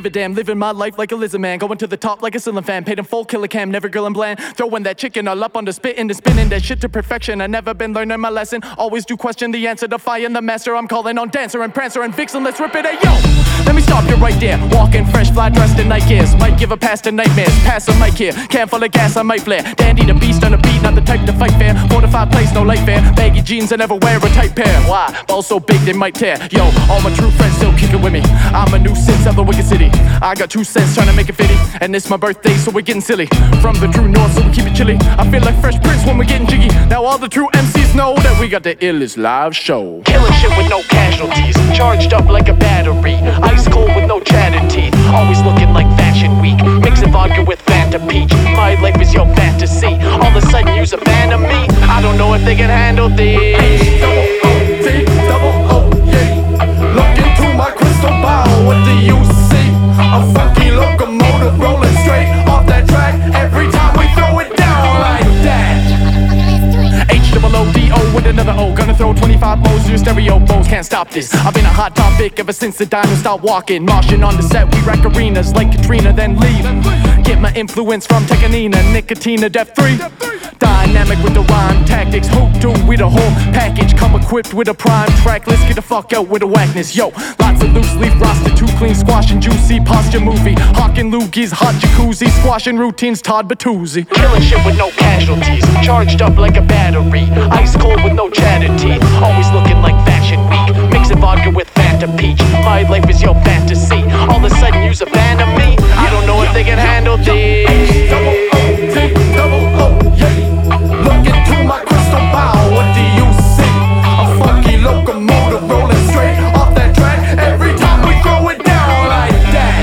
a damn. Living my life like a lizard man, going to the top like a ceiling fan. Paid in full, killer cam, never grilling bland. Throwing that chicken all up on the spit and spinning that shit to perfection. I never been learning my lesson. Always do question the answer, defying the master. I'm calling on Dancer and Prancer and Vixen. Let's rip it, hey yo! Let me stop you right there. Walking fresh, fly dressed in night gears. Might give a pass to nightmares. Pass a mic here. Can full of gas, I might flare. Dandy the beast on the beat, not the type to fight fair. Fortified place, no light fair. Baggy jeans, I never wear a tight pair. Why? Balls so big they might tear. Yo, all my true friends still kicking with me. I'm a nuisance of the wicked city. I got 2 cents trying to make it fitty. And it's my birthday, so we're getting silly. From the true north, so we keep it chilly. I feel like Fresh Prince when we're getting jiggy. Now all the true MCs know that we got the illest live show. Killing shit with no casualties. Charged up like a battery. Ice cold with no chatted teeth. Always looking like Fashion Week. Mixing vodka with Fanta Peach. My life is your fantasy. All of a sudden you's a fan of me. I don't know if they can handle this. H-double-O-T, double-O, yeah. Look into my crystal ball, what do you see? A funky locomotive rolling straight off that track. Every time we throw it down like that. H-double-O-D-O with another O. Gonna throw 25 O's to your stereo bows. Can't stop this. I've been a hot topic ever since the dinos stopped walking. Moshing on the set, we rack arenas like Katrina, then leave. Get my influence from Tekanina, Nicotina, Def 3. Dynamic with the rhyme tactics. Who do we the whole package? Come equipped with a prime track. Let's get the fuck out with the whackness. Yo, lots of loose leaf roster, too clean, squash and juicy. Posture movie, hawking loogies, hot jacuzzi, squashing routines, Todd Bertuzzi. Killing shit with no casualties. Charged up like a battery. Ice cold with no chatted teeth. Always looking like Fashion Week. Mixing vodka with Fanta Peach. My life is your fantasy. All of a sudden you's a fan of me. I don't know if they can handle this. H-double-O-T, double-O, yeah. Look into my crystal ball, what do you see? A funky locomotive rolling straight off that track. Every time we throw it down like that.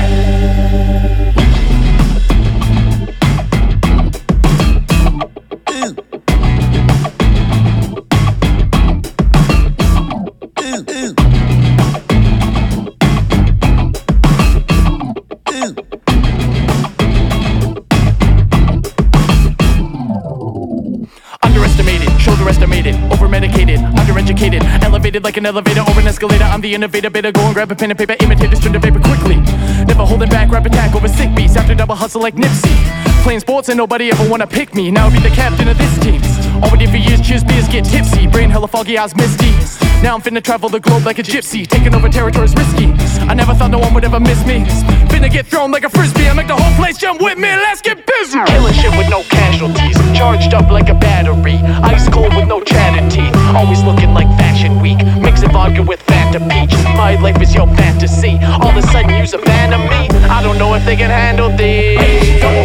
Underestimated, shoulder-estimated, over-medicated, undereducated, elevated like an elevator or an escalator. I'm the innovator, better go and grab a pen and paper, imitate this, turn to paper quickly. Never holding back, rap attack over sick beats, after double hustle like Nipsey. Playing sports and nobody ever wanna pick me, now I be the captain of this team. Already for years, cheers, beers, get tipsy, brain hella foggy, eyes misty. Now I'm finna travel the globe like a gypsy, taking over territories risky. I never thought no one would ever miss me. Finna get thrown like a frisbee, I make the whole place jump with me, let's get busy. Killing shit with no casualties. Charged up like a battery. Ice cold with no chatted teeth. Always looking like Fashion Week. Mixing vodka with Fanta Peach. My life is your fantasy. All of a sudden you's a fan of me. I don't know if they can handle this.